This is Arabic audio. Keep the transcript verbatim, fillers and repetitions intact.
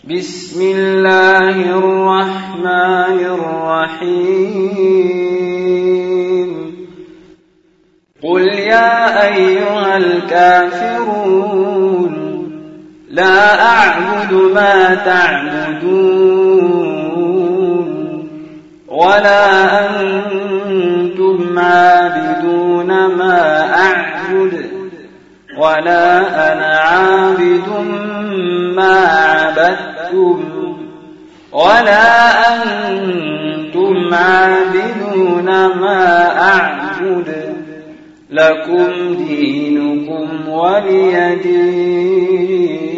بسم الله الرحمن الرحيم قل يا أيها الكافرون لا أعبد ما تعبدون ولا أنتم عابدون ما أعبد ولا أنا عابد ما عبدتم ولا أنتم عابدون ما أعبد لكم دينكم ولي دين.